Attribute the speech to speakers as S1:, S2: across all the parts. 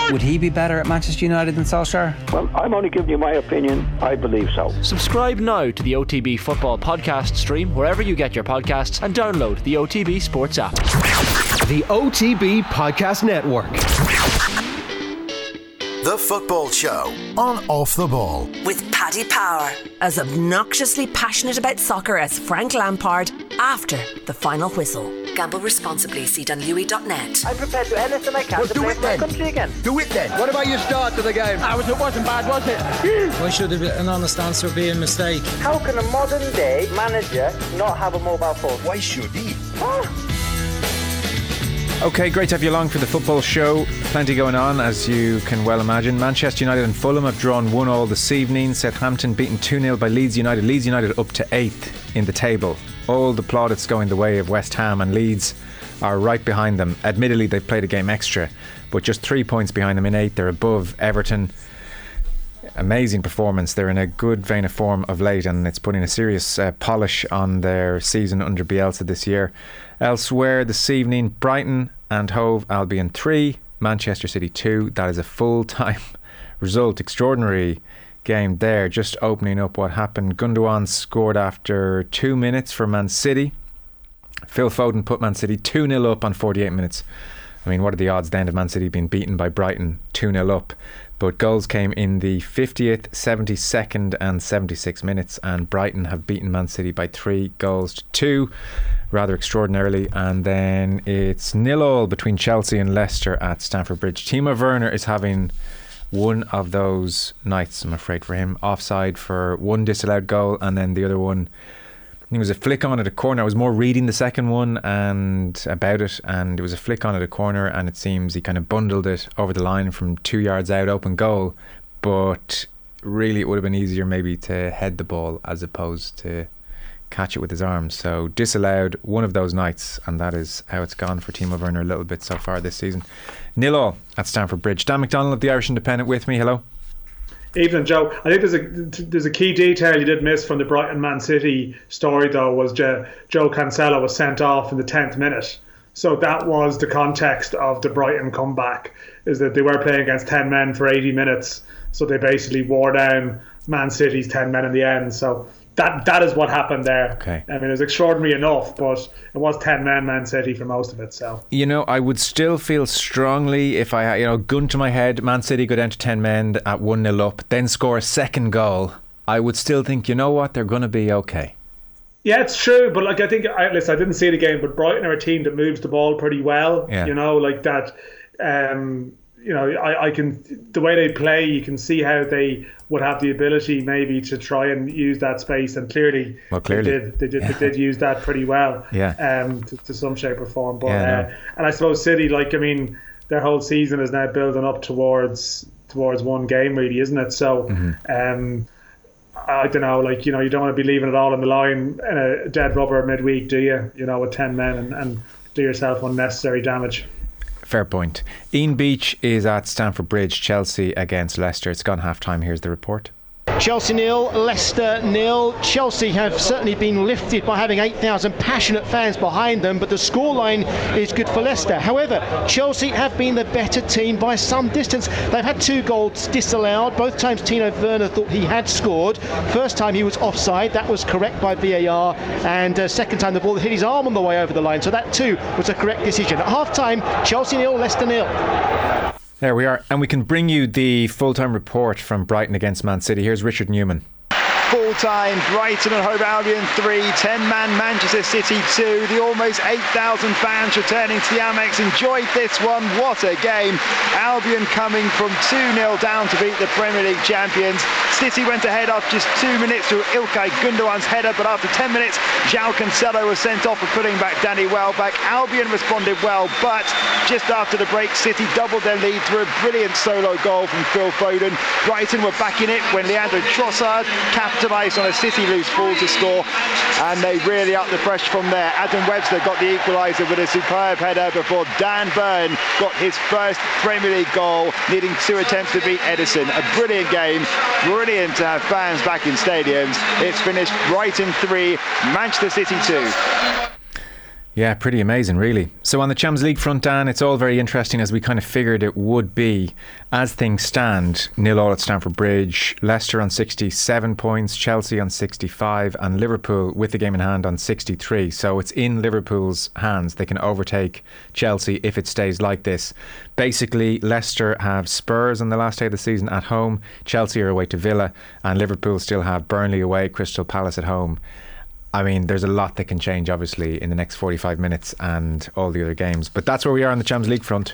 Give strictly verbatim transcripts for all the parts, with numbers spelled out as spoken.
S1: Would he be better at Manchester United than Solskjaer?
S2: Well, I'm only giving you my opinion. I believe so.
S3: Subscribe now to the O T B Football Podcast stream wherever you get your podcasts and download the O T B Sports app.
S4: The O T B Podcast Network.
S5: The Football Show on Off the Ball.
S6: With Paddy Power, as obnoxiously passionate about soccer as Frank Lampard after the final whistle. Gamble responsibly. See Dunlewy dot net.
S7: I'm prepared to do anything I can
S8: well,
S7: to
S8: do
S7: play
S8: it
S7: for my
S8: then.
S7: country again.
S8: Do it then. What about your start to the game?
S7: I was, it wasn't bad, was it?
S9: Why should an honest answer be a mistake?
S7: How can a modern day manager not have a mobile phone?
S8: Why should he?
S7: Oh.
S10: Okay, great to have you along for the Football Show. Plenty going on, as you can well imagine. Manchester United and Fulham have drawn one all this evening. Southampton beaten two nil by Leeds United. Leeds United up to eighth in the table. All the plaudits going the way of West Ham, and Leeds are right behind them. Admittedly, they've played a game extra, but just three points behind them in eighth. They're above Everton. Amazing performance. They're in a good vein of form of late, and it's putting a serious uh, polish on their season under Bielsa this year. Elsewhere this evening, Brighton and Hove Albion three, Manchester City two. That is a full-time result. Extraordinary game there. Just opening up what happened. Gundogan scored after two minutes for Man City. Phil Foden put Man City two nil up on forty-eight minutes. I mean, what are the odds then of Man City being beaten by Brighton two nil up? But goals came in the fiftieth, seventy-second and seventy-sixth minutes, and Brighton have beaten Man City by three goals to two, rather extraordinarily. And then it's nil all between Chelsea and Leicester at Stamford Bridge. Timo Werner is having one of those nights, I'm afraid, for him. Offside for one disallowed goal, and then the other one, I think it was a flick on at a corner. I was more reading the second one and about it, and it was a flick on at a corner, and it seems he kind of bundled it over the line from two yards out, open goal. But really, it would have been easier maybe to head the ball as opposed to catch it with his arms. So disallowed one of those nights, and that is how it's gone for Timo Werner a little bit so far this season. Nil all at Stamford Bridge. Dan McDonald of the Irish Independent with me. Hello.
S11: Evening, Joe. I think there's a there's a key detail you did miss from the Brighton Man City story, though, was Joe, Joe Cancelo was sent off in the tenth minute. So that was the context of the Brighton comeback, is that they were playing against ten men for eighty minutes. So they basically wore down Man City's ten men in the end. So that that is what happened there.
S10: Okay.
S11: I mean, it was extraordinary enough, but it was ten men Man City for most of it. So,
S10: you know, I would still feel strongly if I, you know, gun to my head, Man City go down to ten men at one nil up, then score a second goal. I would still think, you know what, they're going to be okay.
S11: Yeah, it's true, but like I think, I, listen, I didn't see the game, but Brighton are a team that moves the ball pretty well.
S10: Yeah.
S11: You know, like that. Um, you know, I, I can the way they play, you can see how they would have the ability maybe to try and use that space, and clearly,
S10: well, clearly.
S11: they did. They did.
S10: Yeah.
S11: They did use that pretty well.
S10: Yeah.
S11: Um, to, to some shape or form. But
S10: yeah,
S11: uh,
S10: no.
S11: and I suppose City, like I mean, their whole season is now building up towards towards one game, really, isn't it? So,
S10: mm-hmm.
S11: um. I don't know, like, you know, you don't want to be leaving it all on the line in a dead rubber midweek, do you? You know, with ten men and, and do yourself unnecessary damage.
S10: Fair point. Ian Beach is at Stamford Bridge, Chelsea against Leicester. It's gone half time. Here's the report.
S12: Chelsea nil, Leicester nil. Chelsea have certainly been lifted by having eight thousand passionate fans behind them, but the scoreline is good for Leicester. However, Chelsea have been the better team by some distance. They've had two goals disallowed. Both times Timo Werner thought he had scored. First time he was offside, that was correct by V A R, and uh, second time the ball hit his arm on the way over the line, so that too was a correct decision. At half time, Chelsea nil, Leicester nil.
S10: There we are, and we can bring you the full-time report from Brighton against Man City. Here's Richard Newman.
S13: Full time, Brighton and Hove Albion three, ten man Manchester City two. The almost eight thousand fans returning to the Amex enjoyed this one. What a game. Albion coming from two nil down to beat the Premier League champions. City went ahead after just two minutes through Ilkay Gundogan's header, but after ten minutes, João Cancelo was sent off for putting back Danny Welbeck. Albion responded well, but just after the break, City doubled their lead through a brilliant solo goal from Phil Foden. Brighton were back in it when Leandro Trossard capitalised on a City loose ball to score, and they really upped the pressure from there. Adam Webster got the equaliser with a superb header before Dan Burn got his first Premier League goal, needing two attempts to beat Edison. A brilliant game, brilliant to have fans back in stadiums. It's finished Brighton three, Manchester City two.
S10: Yeah, pretty amazing, really. So on the Champions League front, Dan, it's all very interesting, as we kind of figured it would be. As things stand, nil all at Stamford Bridge, Leicester on sixty-seven points, Chelsea on sixty-five, and Liverpool with the game in hand on sixty-three. So it's in Liverpool's hands. They can overtake Chelsea if it stays like this. Basically, Leicester have Spurs on the last day of the season at home, Chelsea are away to Villa, and Liverpool still have Burnley away, Crystal Palace at home. I mean, there's a lot that can change, obviously, in the next forty-five minutes and all the other games. But that's where we are on the Champions League front.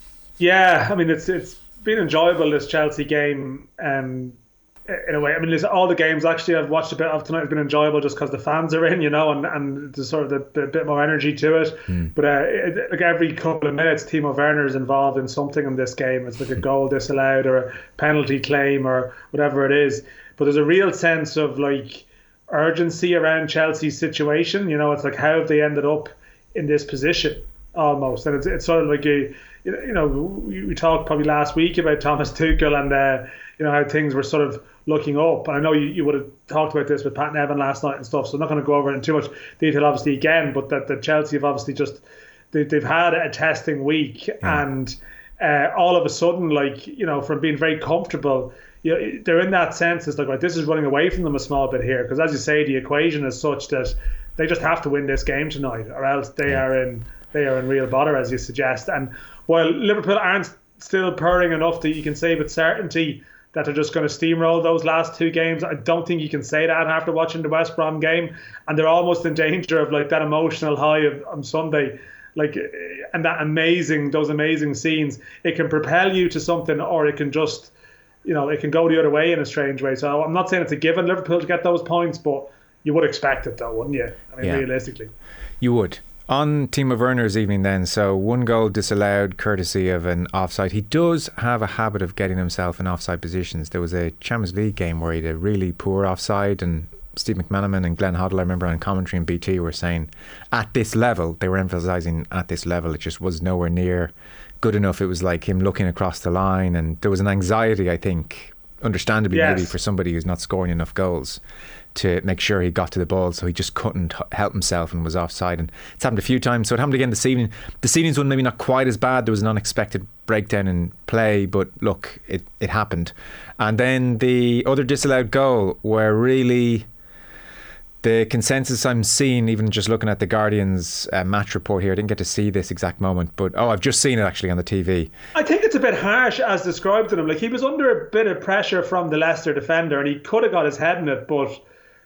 S11: Yeah, I mean, it's it's been enjoyable, this Chelsea game, um, in a way. I mean, listen, all the games, actually, I've watched a bit of tonight have been enjoyable just because the fans are in, you know, and, and there's sort of a bit, bit more energy to it. Mm. But uh, it, like every couple of minutes, Timo Werner is involved in something in this game. It's like a goal disallowed or a penalty claim or whatever it is. But there's a real sense of, like, urgency around Chelsea's situation. You know, it's like, how have they ended up in this position almost? And it's it's sort of like a, you know, we, we talked probably last week about Thomas Tuchel and uh, you know, how things were sort of looking up. And I know you, you would have talked about this with Pat Nevin last night and stuff, so I'm not going to go over it in too much detail obviously again, but that, that Chelsea have obviously just they, they've had a testing week. Yeah. And uh, all of a sudden, like, you know, from being very comfortable, you know, they're in that sense, it's like, right, this is running away from them a small bit here, because as you say, the equation is such that they just have to win this game tonight, or else they yeah. are in they are in real bother, as you suggest. And while Liverpool aren't still purring enough that you can say with certainty that they're just going to steamroll those last two games, I don't think you can say that after watching the West Brom game. And they're almost in danger of, like, that emotional high of, on Sunday, like, and that amazing those amazing scenes. It can propel you to something, or it can just, you know, it can go the other way in a strange way. So I'm not saying it's a given Liverpool to get those points, but you would expect it though, wouldn't you? I mean, yeah. realistically.
S10: You would. On Timo Werner's evening then, so one goal disallowed courtesy of an offside. He does have a habit of getting himself in offside positions. There was a Champions League game where he had a really poor offside, and Steve McManaman and Glenn Hoddle, I remember on commentary in B T, were saying at this level, they were emphasising at this level, it just was nowhere near good enough. It was like him looking across the line, and there was an anxiety, I think, understandably yes. maybe for somebody who's not scoring enough goals, to make sure he got to the ball, so he just couldn't help himself and was offside. And it's happened a few times, so it happened again this evening. This evening's one maybe not quite as bad. There was an unexpected breakdown in play, but look, it, it happened. And then the other disallowed goal, where really the consensus I'm seeing, even just looking at the Guardian's uh, match report here, I didn't get to see this exact moment, but oh, I've just seen it actually on the T V.
S11: I think it's a bit harsh as described to him. Like, he was under a bit of pressure from the Leicester defender, and he could have got his head in it, but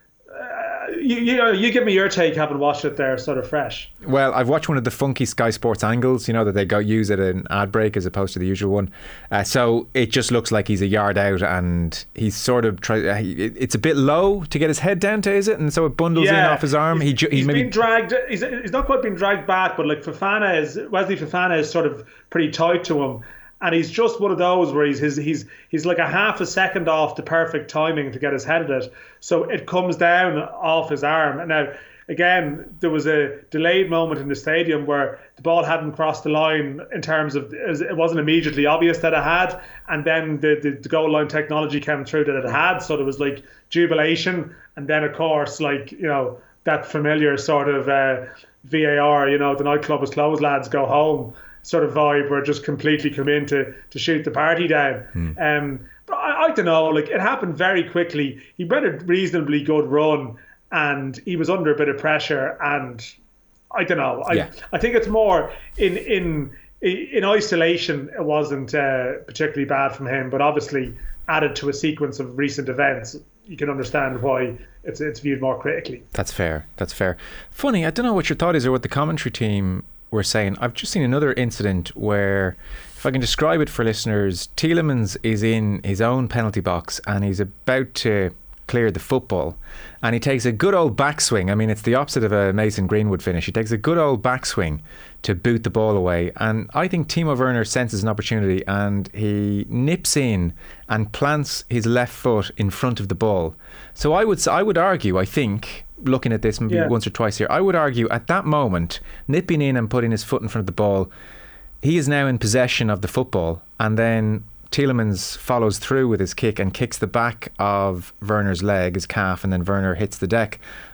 S11: uh, you, you know, you give me your take, having watched it there sort of fresh.
S10: Well, I've watched one of the funky Sky Sports angles, you know, that they go use at an ad break as opposed to the usual one. Uh, so it just looks like he's a yard out, and he's sort of try, uh, he, it's a bit low to get his head down to, is it? And so it bundles yeah, in off his arm.
S11: He's,
S10: he, he
S11: he's
S10: maybe
S11: been dragged. He's, he's not quite been dragged back, but like Fofana is, Wesley Fofana is sort of pretty tight to him. And he's just one of those where he's, he's he's he's like a half a second off the perfect timing to get his head at it. So it comes down off his arm. And now, again, there was a delayed moment in the stadium where the ball hadn't crossed the line in terms of, it wasn't immediately obvious that it had. And then the, the, the goal line technology came through that it had. So there was like jubilation. And then, of course, like, you know, that familiar sort of uh, V A R, you know, the nightclub is closed, lads, go home sort of vibe, where it just completely come in to, to shoot the party down. Mm. Um, but I, I don't know, like, it happened very quickly. He ran a reasonably good run, and he was under a bit of pressure, and I don't know. I yeah. I think it's more in in in isolation, it wasn't uh, particularly bad from him, but obviously added to a sequence of recent events, you can understand why it's it's viewed more critically.
S10: That's fair. That's fair. Funny, I don't know what your thought is, or what the commentary team were saying. I've just seen another incident where, if I can describe it for listeners, Tielemans is in his own penalty box and he's about to clear the football, and he takes a good old backswing. I mean, it's the opposite of a Mason Greenwood finish. He takes a good old backswing to boot the ball away, and I think Timo Werner senses an opportunity and he nips in and plants his left foot in front of the ball. So I would I would argue, I think, looking at this maybe yeah. once or twice here, I would argue at that moment, nipping in and putting his foot in front of the ball, he is now in possession of the football, and then Tielemans follows through with his kick and kicks the back of Werner's leg, his calf, and then Werner hits the deck.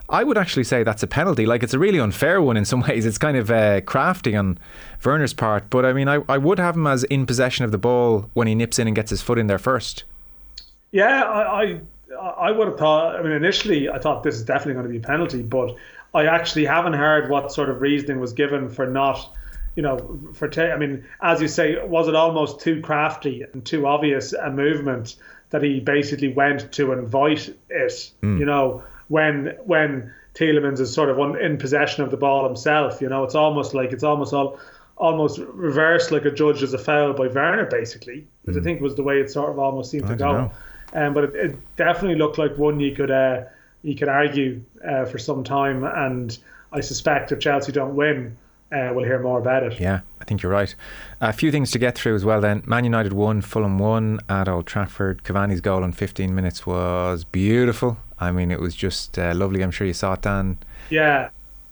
S10: I would actually say that's a penalty. Like, it's a really unfair one in some ways. It's kind of uh, crafty on Werner's part. But I mean, I, I would have him as in possession of the ball when he nips in and gets his foot in there first.
S11: Yeah, I, I I would have thought, I mean, initially I thought this is definitely going to be a penalty, but I actually haven't heard what sort of reasoning was given for not, you know, for, ta- I mean, as you say, was it almost too crafty and too obvious a movement that he basically went to invite it, mm. you know, when when Tielemans is sort of un, in possession of the ball himself, you know, it's almost like, it's almost all, almost reversed like a judge as a foul by Werner, basically, which mm. I think was the way it sort of almost seemed I to go. Know. Um, but it, it definitely looked like one you could uh, you could argue uh, for some time, and I suspect if Chelsea don't win, uh, we'll hear more about it.
S10: Yeah, I think you're right. A few things to get through as well then. Man United won, Fulham won at Old Trafford. Cavani's goal in fifteen minutes was beautiful. I mean, it was just uh, lovely. I'm sure you saw it, Dan.
S11: Yeah.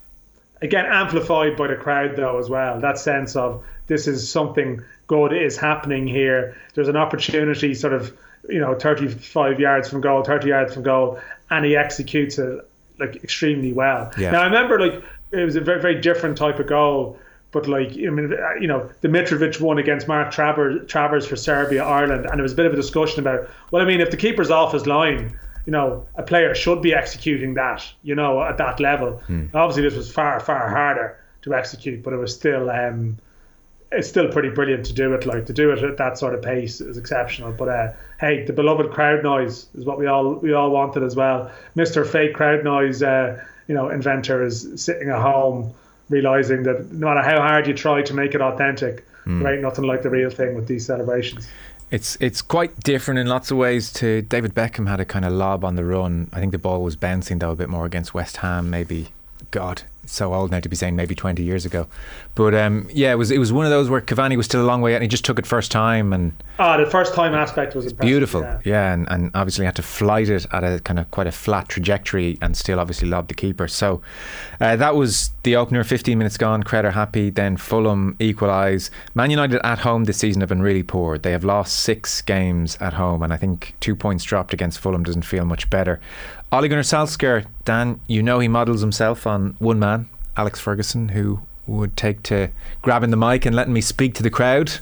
S11: Again, amplified by the crowd though as well. That sense of this is something good is happening here. There's an opportunity sort of, you know, thirty-five yards from goal, thirty yards from goal, and he executes it like extremely well. Yeah. Now I remember, like, it was a very, very different type of goal, but like, I mean, you know, the Mitrovic one against Mark Travers, Travers for Serbia, Ireland, and there was a bit of a discussion about, well, I mean, if the keeper's off his line, you know, a player should be executing that, you know, at that level. Hmm. Obviously, this was far, far harder to execute, but it was still. Um, It's still pretty brilliant to do it. Like, to do it at that sort of pace is exceptional. But uh, hey, the beloved crowd noise is what we all we all wanted as well. Mister Fake Crowd Noise, uh, you know, inventor is sitting at home, realizing that no matter how hard you try to make it authentic, mm. there ain't nothing like the real thing with these celebrations.
S10: It's it's quite different in lots of ways. To David Beckham had a kind of lob on the run. I think the ball was bouncing though a bit more against West Ham, maybe. God, it's so old now to be saying maybe twenty years ago, but um, yeah, it was it was one of those where Cavani was still a long way out and he just took it first time, and
S11: ah, the first time aspect was impressive,
S10: beautiful,
S11: yeah,
S10: yeah and, and obviously had to flight it at a kind of quite a flat trajectory and still obviously lobbed the keeper. So uh, that was the opener. fifteen minutes gone, Crowd are happy. Then Fulham equalise. Man United at home this season have been really poor. They have lost six games at home, and I think two points dropped against Fulham doesn't feel much better. Ole Gunnar Solskjaer, Dan, you know he models himself on one man, Alex Ferguson, who would take to grabbing the mic and letting me speak to the crowd.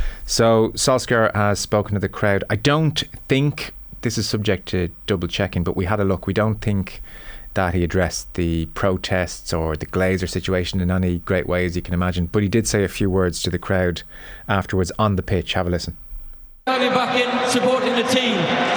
S10: So Solskjaer has spoken to the crowd. I don't think, this is subject to double checking, but we had a look. We don't think that he addressed the protests or the Glazer situation in any great way, as you can imagine. But he did say a few words to the crowd afterwards on the pitch. Have a listen.
S14: I'll be back in supporting the team.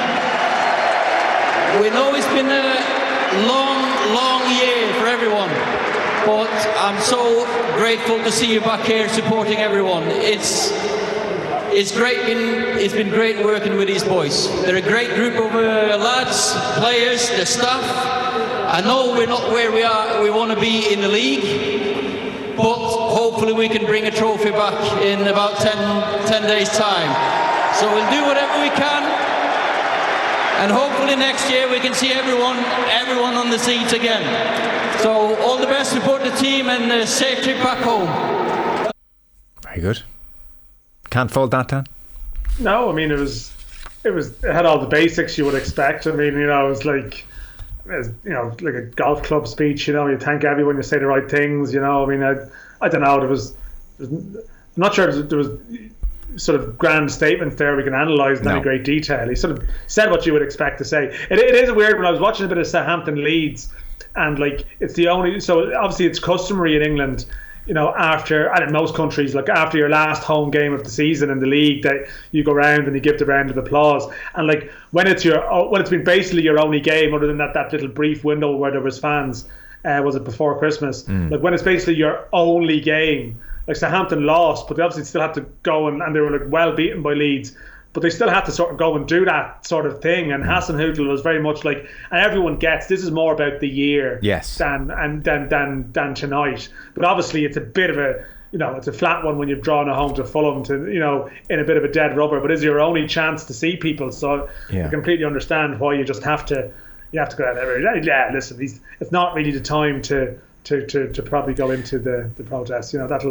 S14: We know it's been a long, long year for everyone, but I'm so grateful to see you back here supporting everyone. It's it's great. Been, it's been great working with these boys. They're a great group of uh, lads, players, the staff. I know we're not where we are. We want to be in the league, but hopefully we can bring a trophy back in about ten, ten days' time. So we'll do whatever we can. And hopefully next year we can see everyone everyone on the seats again. So all the best, support the team, and a safe trip back home.
S10: Very good. Can't fault that, Dan?
S11: No, I mean, it was, it was, it had all the basics you would expect. I mean, you know, it was like, it was, you know, like a golf club speech, you know, you thank everyone, you say the right things, you know. I mean, I, I don't know, there was, there was I'm not sure there was sort of grand statements there we can analyse in no. any great detail. He sort of said what you would expect to say. It, it is weird when I was watching a bit of Southampton Leeds, and like it's the only, so obviously it's customary in England, you know, after, and in most countries, like after your last home game of the season in the league, that you go round and you give the round of applause. And like when it's your, when it's been basically your only game, other than that that little brief window where there was fans, uh, was it before Christmas? Mm. Like when it's basically your only game. Like Southampton lost, but they obviously still had to go and, and they were like well beaten by Leeds, but they still had to sort of go and do that sort of thing. And Hasenhüttl was very much like, and everyone gets this is more about the year,
S10: yes,
S11: than and than than than tonight. But obviously it's a bit of a, you know, it's a flat one when you've drawn a home to Fulham, to, you know, in a bit of a dead rubber. But it's your only chance to see people, so yeah. I completely understand why you just have to, you have to go out there. Yeah, listen, these, it's not really the time to. To, to, to probably go into the, the protests, you know, that'll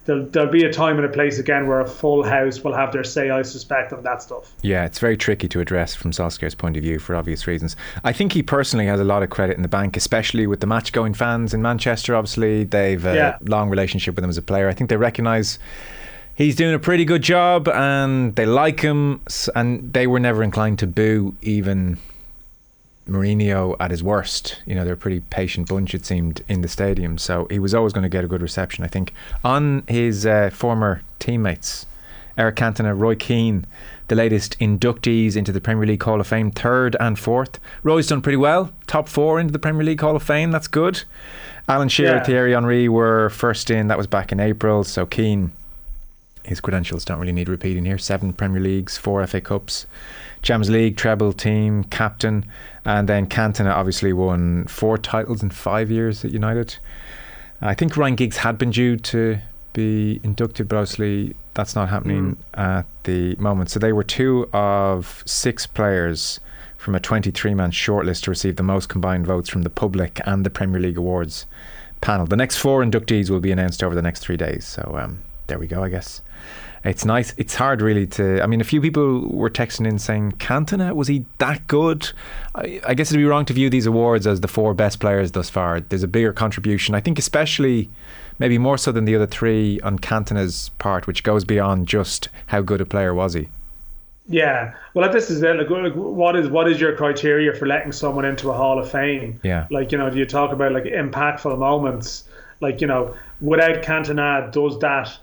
S11: there'll, there'll be a time and a place again where a full house will have their say, I suspect, on that stuff.
S10: Yeah, it's very tricky to address from Solskjaer's point of view for obvious reasons. I think he personally has a lot of credit in the bank, especially with the match-going fans in Manchester. Obviously, they've a yeah. long relationship with him as a player. I think they recognise he's doing a pretty good job and they like him, and they were never inclined to boo even Mourinho at his worst. You know, they're a pretty patient bunch, it seemed, in the stadium, so he was always going to get a good reception, I think. On his uh, former teammates, Eric Cantona, Roy Keane, the latest inductees into the Premier League Hall of Fame, third and fourth. Roy's done pretty well, top four into the Premier League Hall of Fame, that's good. Alan Shearer, yeah. Thierry Henry were first in, that was back in April. So Keane, his credentials don't really need repeating here. Seven Premier Leagues, four F A Cups, Champions League, treble team, captain. And then Cantona obviously won four titles in five years at United. I think Ryan Giggs had been due to be inducted, but obviously that's not happening mm. at the moment. So they were two of six players from a twenty-three man shortlist to receive the most combined votes from the public and the Premier League Awards panel. The next four inductees will be announced over the next three days. So um, there we go, I guess. It's nice. It's hard really to... I mean, a few people were texting in saying, Cantona, was he that good? I, I guess it'd be wrong to view these awards as the four best players thus far. There's a bigger contribution. I think especially, maybe more so than the other three, on Cantona's part, which goes beyond just how good a player was he.
S11: Yeah. Well, this is it. Like, what is what is your criteria for letting someone into a Hall of Fame?
S10: Yeah.
S11: Like, you know, do you talk about like impactful moments? Like, you know, without Cantona, does that...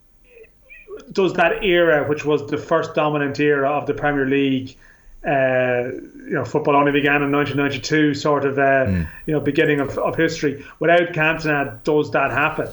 S11: does that era, which was the first dominant era of the Premier League, uh, you know, football only began in nineteen ninety-two, sort of, uh, mm. you know, beginning of, of history. Without Cantona, does that happen?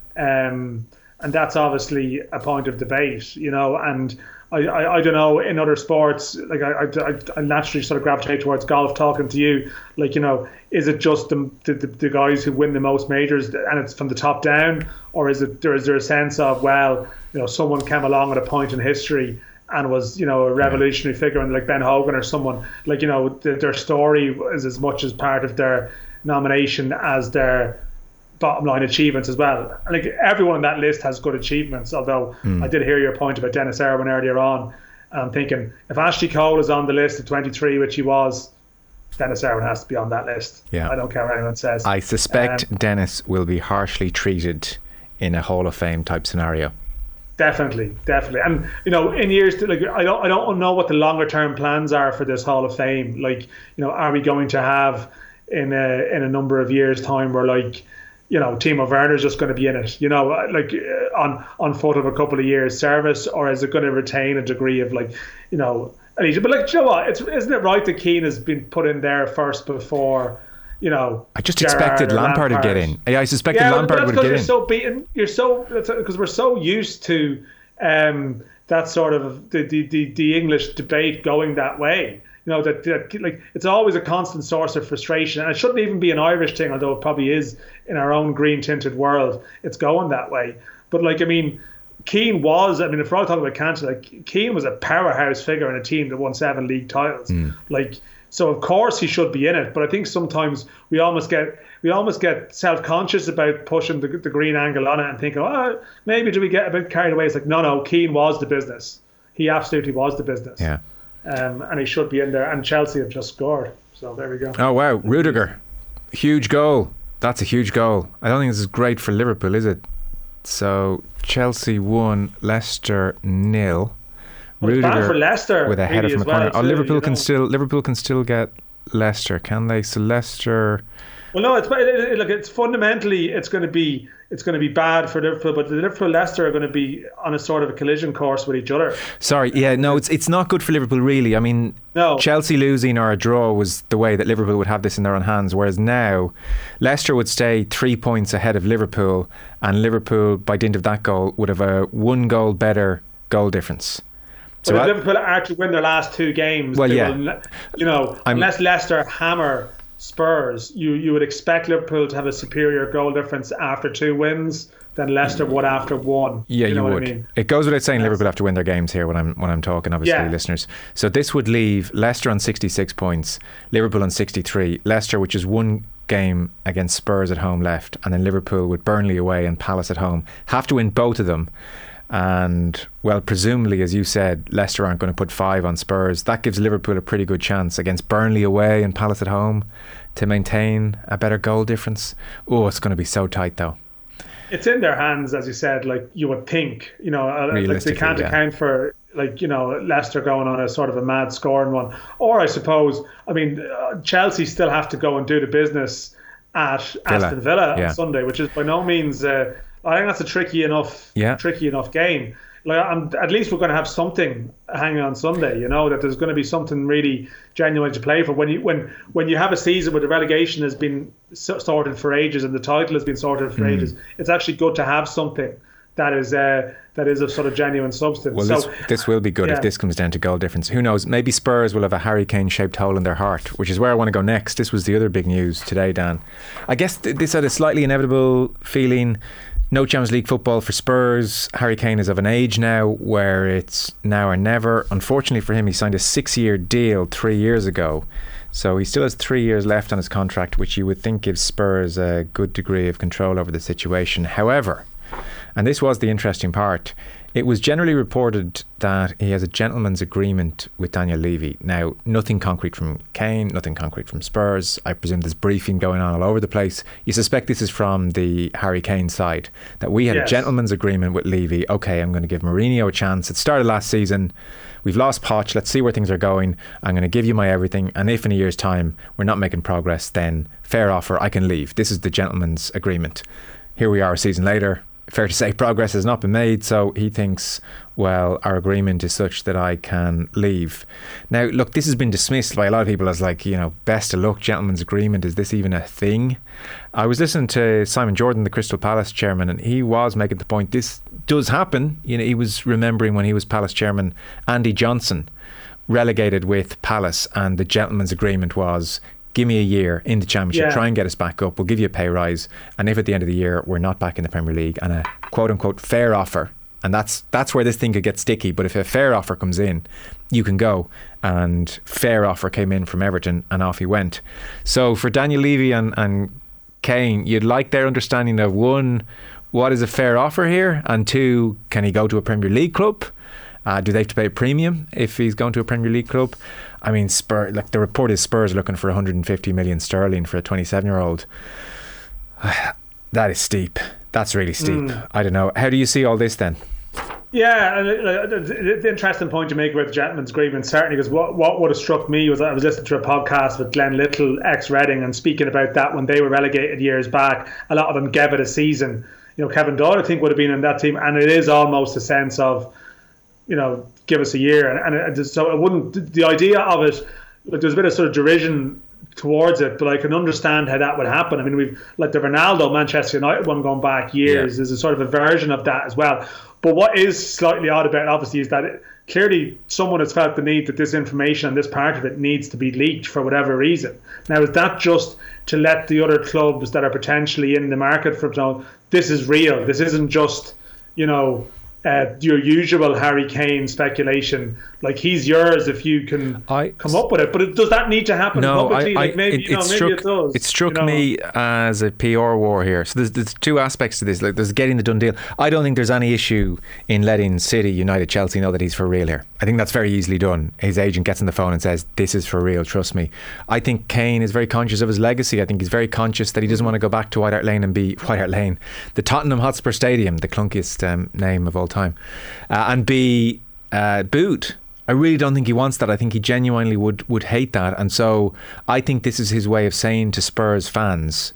S11: Um, and that's obviously a point of debate, you know. And I, I, I don't know, in other sports, like I, I, I naturally sort of gravitate towards golf, talking to you, like, you know, is it just the, the the guys who win the most majors and it's from the top down, or is it there is there a sense of, well, you know, someone came along at a point in history and was, you know, a revolutionary figure, and like Ben Hogan or someone, like, you know, th- their story is as much as part of their nomination as their bottom line achievements as well. And like everyone on that list has good achievements, although mm. I did hear your point about Dennis Irwin earlier on, and I'm thinking if Ashley Cole is on the list at twenty-three, which he was, Dennis Irwin has to be on that list.
S10: Yeah.
S11: I don't care what anyone says.
S10: I suspect um, Dennis will be harshly treated in a Hall of Fame type scenario.
S11: Definitely, definitely. And, you know, in years to, like, I don't I don't know what the longer term plans are for this Hall of Fame. Like, you know, are we going to have in a in a number of years' time where, like, you know, Timo Werner's just going to be in it, you know, like uh, on on foot of a couple of years' service, or is it going to retain a degree of, like, you know, but like, you know what, it's isn't it right that Keane has been put in there first before, you know?
S10: I just expected Lampard, Lampard to get in. Yeah, I suspected yeah, Lampard would get in.
S11: You're so beaten. You're so because we're so used to um, that sort of the, the the the English debate going that way. You know, that, that like it's always a constant source of frustration, and it shouldn't even be an Irish thing, although it probably is in our own green tinted world. It's going that way. But like, I mean, Keane was, I mean, if we're all talking about Cantona, like, Keane was a powerhouse figure in a team that won seven league titles. Mm. Like, so of course he should be in it. But I think sometimes we almost get we almost get self conscious about pushing the, the green angle on it and thinking, oh, maybe do we get a bit carried away? It's like, no, no, Keane was the business. He absolutely was the business.
S10: Yeah.
S11: Um, and he should be in there. And Chelsea have just scored. So there we go.
S10: Oh, wow. Rudiger. Huge goal. That's a huge goal. I don't think this is great for Liverpool, is it? So Chelsea won, Leicester nil.
S11: Well,
S10: Rudiger
S11: bad for Leicester
S10: with a header
S11: really
S10: from a corner.
S11: well,
S10: oh,
S11: too,
S10: Liverpool
S11: you
S10: can
S11: know.
S10: still Liverpool can still get Leicester, can they? So Leicester.
S11: Well, no, it's it, it, look. It's fundamentally it's going to be it's going to be bad for Liverpool, but the Liverpool Leicester are going to be on a sort of a collision course with each other.
S10: Sorry, yeah, no, it's it's not good for Liverpool really. I mean,
S11: no.
S10: Chelsea losing or a draw was the way that Liverpool would have this in their own hands, whereas now Leicester would stay three points ahead of Liverpool, and Liverpool, by dint of that goal, would have a one goal better goal difference.
S11: So but if I, Liverpool actually win their last two games,
S10: well, yeah,
S11: will, you know, I'm, unless Leicester hammer Spurs, you you would expect Liverpool to have a superior goal difference after two wins than Leicester would after one.
S10: Yeah,
S11: you, know
S10: you would.
S11: What I mean?
S10: It goes without saying yes. Liverpool have to win their games here when I'm when I'm talking, obviously,
S11: yeah.
S10: listeners. So this would leave Leicester on sixty-six points, Liverpool on sixty-three. Leicester, which is one game against Spurs at home left, and then Liverpool with Burnley away and Palace at home. Have to win both of them. And, well, presumably, as you said, Leicester aren't going to put five on Spurs. That gives Liverpool a pretty good chance against Burnley away and Palace at home to maintain a better goal difference. Oh, it's going to be so tight, though.
S11: It's in their hands, as you said, like you would think. You know, like they can't yeah. account for, like, you know, Leicester going on a sort of a mad scoring one. Or, I suppose, I mean, uh, Chelsea still have to go and do the business at Villa. Aston Villa yeah. on Sunday, which is by no means... Uh, I think that's a tricky enough, yeah. tricky enough game. Like, I'm, at least we're going to have something hanging on Sunday. You know that there's going to be something really genuine to play for. When you when when you have a season where the relegation has been sorted for ages and the title has been sorted for mm. ages, it's actually good to have something that is uh, that is of sort of genuine substance.
S10: Well,
S11: so,
S10: this, this will be good yeah. if this comes down to goal difference. Who knows? Maybe Spurs will have a Harry Kane shaped hole in their heart, which is where I want to go next. This was the other big news today, Dan. I guess th- this had a slightly inevitable feeling. No Champions League football for Spurs. Harry Kane is of an age now where it's now or never. Unfortunately for him, he signed a six-year deal three years ago. So he still has three years left on his contract, which you would think gives Spurs a good degree of control over the situation. However, and this was the interesting part, it was generally reported that he has a gentleman's agreement with Daniel Levy. Now, nothing concrete from Kane, nothing concrete from Spurs. I presume there's briefing going on all over the place. You suspect this is from the Harry Kane side, that we had yes. a gentleman's agreement with Levy. Okay, I'm going to give Mourinho a chance. It started last season. We've lost Poch. Let's see where things are going. I'm going to give you my everything. And if in a year's time we're not making progress, then fair offer, I can leave. This is the gentleman's agreement. Here we are a season later. Fair to say progress has not been made, so he thinks, well, our agreement is such that I can leave. Now, look, this has been dismissed by a lot of people as like, you know, best of luck, gentleman's agreement. Is this even a thing? I was listening to Simon Jordan, the Crystal Palace chairman, and he was making the point this does happen. You know, he was remembering when he was Palace chairman, Andy Johnson relegated with Palace, and the gentleman's agreement was, give me a year in the Championship, yeah. try and get us back up, we'll give you a pay rise, and if at the end of the year we're not back in the Premier League, and a quote unquote fair offer, and that's that's where this thing could get sticky, but if a fair offer comes in, you can go, and fair offer came in from Everton and off he went. So for Daniel Levy and, and Kane, you'd like their understanding of, one, what is a fair offer here, and two, can he go to a Premier League club? Uh, do they have to pay a premium if he's going to a Premier League club? I mean, Spurs, like the report is Spurs looking for one hundred fifty million sterling for a twenty-seven year old. That is steep. That's really steep. Mm. I don't know. How do you see all this then?
S11: Yeah, the interesting point you make about the gentleman's agreement, certainly, because what, what would have struck me was I was listening to a podcast with Glenn Little, ex-Reading, and speaking about that when they were relegated years back. A lot of them gave it a season. You know, Kevin Doyle, I think, would have been in that team, and it is almost a sense of, you know, give us a year, and, and it, so it wouldn't. The idea of it, like, there's a bit of sort of derision towards it, but I can understand how that would happen. I mean, we've like the Ronaldo Manchester United one going back years. Yeah. There's a sort of a version of that as well. But what is slightly odd about it, obviously, is that it, clearly someone has felt the need that this information and this part of it needs to be leaked for whatever reason. Now, is that just to let the other clubs that are potentially in the market for, you know, this is real. This isn't just, you know, Uh, your usual Harry Kane speculation, like he's yours if you can I, come up with it. But it, does that need to happen
S10: no,
S11: publicly?
S10: I, I,
S11: like maybe,
S10: it,
S11: you know,
S10: it
S11: maybe
S10: struck,
S11: it does.
S10: It struck
S11: you know?
S10: me as a P R war here. So there's, there's two aspects to this. Like there's getting the done deal. I don't think there's any issue in letting City, United, Chelsea know that he's for real here. I think that's very easily done. His agent gets on the phone and says, this is for real, trust me. I think Kane is very conscious of his legacy. I think he's very conscious that he doesn't want to go back to White Hart Lane and be White Hart Lane, the Tottenham Hotspur Stadium, the clunkiest um, name of all time, uh, and be uh, booed. I really don't think he wants that. I think he genuinely would, would hate that. And so I think this is his way of saying to Spurs fans,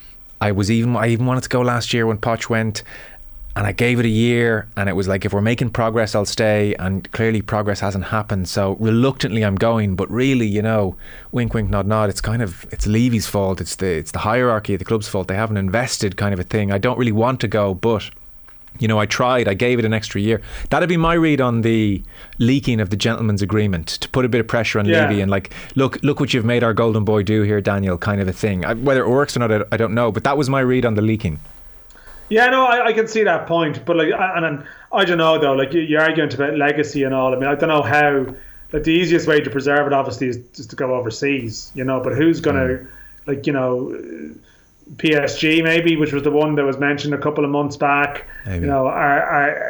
S10: I was even I even wanted to go last year when Poch went, and I gave it a year, and it was like, if we're making progress, I'll stay. And clearly progress hasn't happened, so reluctantly I'm going. But really, you know, wink wink nod nod, it's kind of, it's Levy's fault. It's the it's the hierarchy of the club's fault. They haven't invested, kind of a thing. I don't really want to go, but you know, I tried, I gave it an extra year. That'd be my read on the leaking of the gentleman's agreement, to put a bit of pressure on yeah. Levy and like, look look what you've made our golden boy do here, Daniel, kind of a thing. I, whether it works or not, I, I don't know, but that was my read on the leaking.
S11: Yeah, no, I, I can see that point, but like, I, and, and I don't know though, like you're arguing about legacy and all. I mean, I don't know how, like the easiest way to preserve it obviously is just to go overseas, you know, but who's going to, mm. like, you know, P S G maybe, which was the one that was mentioned a couple of months back. Maybe. You know, are,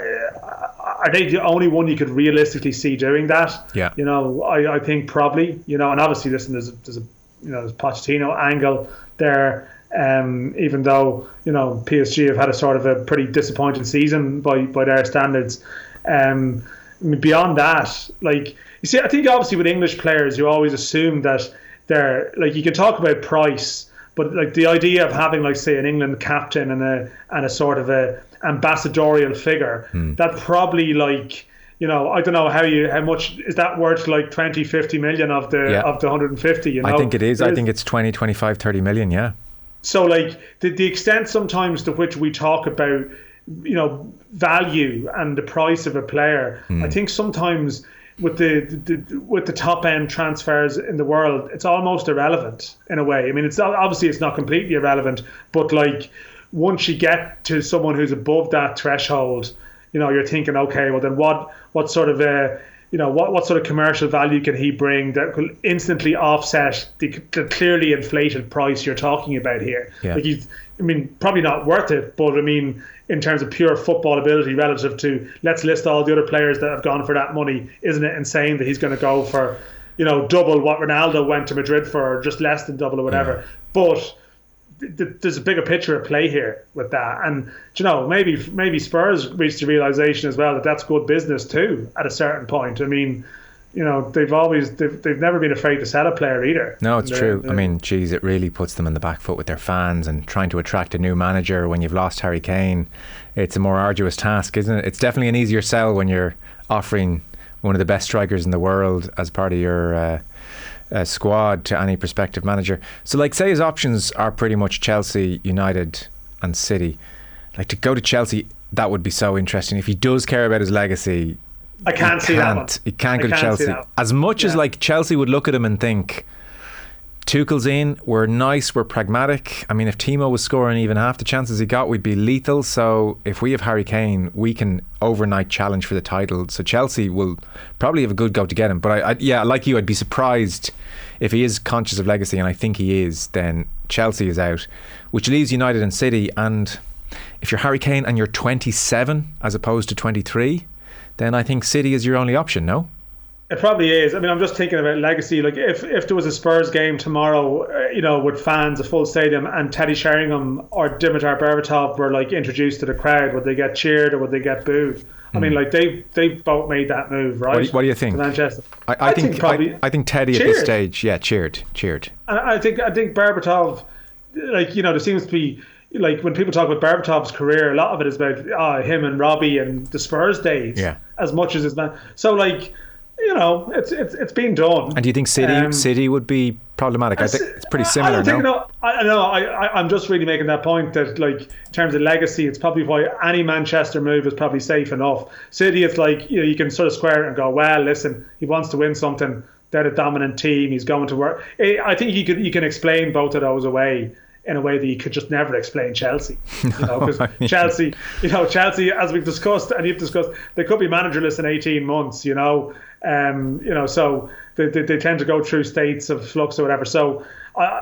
S11: are are they the only one you could realistically see doing that?
S10: Yeah.
S11: You know, I, I think probably. You know, and obviously, listen, there's a, there's a you know there's Pochettino angle there. Um, even though you know P S G have had a sort of a pretty disappointing season by by their standards. Um, beyond that, like you see, I think obviously with English players, you always assume that they're like you can talk about price. But like the idea of having, like, say, an England captain and a and a sort of a ambassadorial figure, mm. that probably, like, you know, I don't know how you how much is that worth, like twenty, fifty million of the yeah. of the one hundred fifty. You know,
S10: I think it is. I think it's twenty, twenty-five, thirty million. Yeah.
S11: So like the the extent sometimes to which we talk about, you know, value and the price of a player, mm. I think sometimes. With the, the with the top end transfers in the world, it's almost irrelevant in a way. I mean, it's obviously it's not completely irrelevant, but like once you get to someone who's above that threshold, you know, you're thinking, okay, well then what what sort of a you know what what sort of commercial value can he bring that will instantly offset the, the clearly inflated price you're talking about here?
S10: Yeah.
S11: Like he's, I mean, probably not worth it, but I mean, in terms of pure football ability relative to, let's list all the other players that have gone for that money, isn't it insane that he's going to go for, you know, double what Ronaldo went to Madrid for, or just less than double or whatever. Yeah. But th- th- there's a bigger picture at play here with that. And, you know, maybe maybe Spurs reached the realisation as well that that's good business too at a certain point. I mean, you know, they've always they've, they've never been afraid to sell a player either.
S10: No, it's
S11: they're,
S10: true.
S11: they're,
S10: I mean, geez, it really puts them in the back foot with their fans, and trying to attract a new manager when you've lost Harry Kane, it's a more arduous task, isn't it? It's definitely an easier sell when you're offering one of the best strikers in the world as part of your uh, uh, squad to any prospective manager. So, like, say his options are pretty much Chelsea, United and City. Like, to go to Chelsea, that would be so interesting. If he does care about his legacy,
S11: I can't see that one.
S10: He can't go
S11: I
S10: to
S11: can't
S10: Chelsea. As much yeah. as like Chelsea would look at him and think, Tuchel's in, we're nice, we're pragmatic. I mean, if Timo was scoring even half the chances he got, we'd be lethal. So if we have Harry Kane, we can overnight challenge for the title. So Chelsea will probably have a good go to get him. But I, I yeah, like you, I'd be surprised if he is conscious of legacy, and I think he is. Then Chelsea is out, which leaves United and City. And if you're Harry Kane and you're twenty-seven as opposed to twenty-three, then I think City is your only option, no?
S11: It probably is. I mean, I'm just thinking about legacy. Like, if, if there was a Spurs game tomorrow, uh, you know, with fans, a full stadium, and Teddy Sheringham or Dimitar Berbatov were, like, introduced to the crowd, would they get cheered or would they get booed? I mm. mean, like, they they both made that move, right?
S10: What do you, what do you think?
S11: To Manchester.
S10: I, I, I think, think probably I, I think Teddy cheered. At this stage, yeah, cheered, cheered.
S11: And I think I think Berbatov, like, you know, there seems to be, like, when people talk about Berbatov's career, a lot of it is about oh, him and Robbie and the Spurs days,
S10: yeah.
S11: as much as his man. So, like, you know, it's it's it's been done.
S10: And do you think City um, City would be problematic? I think it's pretty similar.
S11: I don't think,
S10: no?
S11: no, I know. I, I I'm just really making that point that, like, in terms of legacy, it's probably why any Manchester move is probably safe enough. City, it's like, you know, you can sort of square it and go, well, listen, he wants to win something. They're the dominant team. He's going to work. I think you could you can explain both of those away in a way that you could just never explain Chelsea. You know, because I mean, Chelsea, you know, Chelsea, as we've discussed and you've discussed, they could be managerless in eighteen months. You know, um, you know, so they, they they tend to go through states of flux or whatever. So I